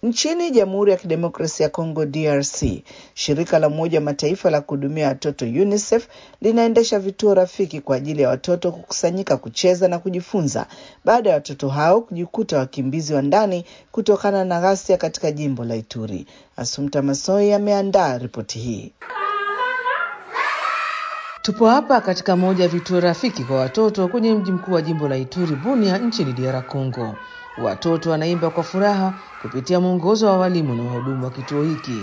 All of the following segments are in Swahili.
Nchini Jamhuri ya Kidemokrasia ya Kongo DRC, shirika la Umoja wa Mataifa la kuhudumia watoto UNICEF linaendesha vituo rafiki kwa ajili ya watoto kukusanyika, kucheza na kujifunza baada ya watoto hao kujikuta wakimbizi wa ndani kutokana na ghasia katika jimbo la Ituri. Assumpta Massoi ameandaa ripoti hii. Tupo hapa katika moja ya vituo rafiki kwa watoto kwenye mji mkuu wa jimbo la Ituri, Bunia, nchini DR Congo. Watoto wanaimba kwa furaha kupitia mwongozo wa walimu na wahudumu wa kituo hiki.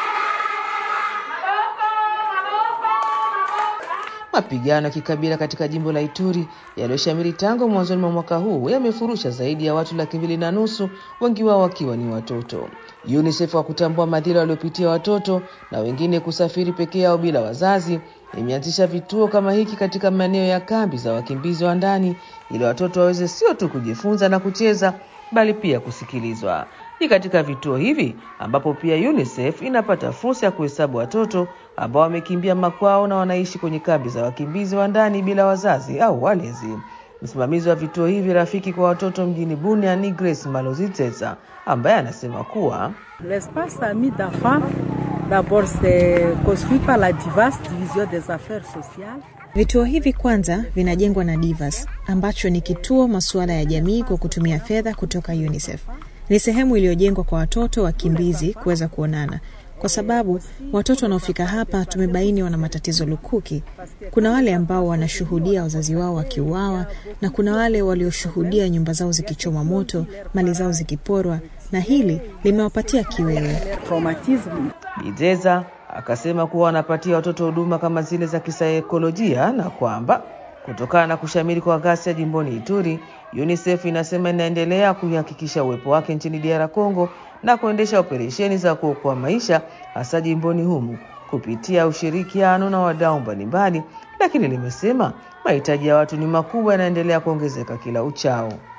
Mapigano ya kikabila katika jimbo la Ituri yaliyoshamiri tangu mwanzoni mwa mwaka huu yamefurusha zaidi ya watu 250,000, wengi wao wakiwa ni watoto. UNICEF wa kutambua madhila waliopitia watoto na wengine kusafiri peke yao bila wazazi imeanzisha vituo kama hiki katika maeneo ya kambi za wakimbizi wa ndani ili watoto waweze sio tu kujifunza na kucheza bali pia kusikilizwa. Ni katika vituo hivi ambapo pia UNICEF inapata fursa ya kuhesabu watoto ambao wamekimbia makwao na wanaishi kwenye kambi za wakimbizi wa ndani bila wazazi au walezi. Msimamizi wa vituo hivi rafiki kwa watoto mjini Bunia ni Grace Maloziteza, ambaye anasema kuwa l'espace ami d'enfants d'abord c'est construit par la DIVAS, Division des Affaires Sociales. Vituo hivi kwanza vinajengwa na DIVAS, ambacho ni kituo masuala ya jamii kwa kutumia fedha kutoka UNICEF. Ni sehemu iliyojengwa kwa watoto wakimbizi kuweza kuonana, kwa sababu watoto wanaofika hapa tumebaini wana matatizo lukuki. Kuna wale ambao wanashuhudia wazazi wao wakiuawa, na kuna wale walioshuhudia nyumba zao zikichomwa moto, mali zao zikiporwa, na hili limewapatia kiwewe. Bideza akasema kuwa wanapatia watoto huduma kama zile za kisaikolojia, na kwamba kutokana na kushamiri kwa ghasia jimboni Ituri, UNICEF inasema inaendelea kuhakikisha uwepo wake nchini DR Congo na kuendesha operesheni za kuokoa maisha hasa jimboni humu kupitia ushirikiano na wadau mbalimbali, lakini limesema mahitaji ya watu ni makubwa, yanaendelea kuongezeka kila uchao.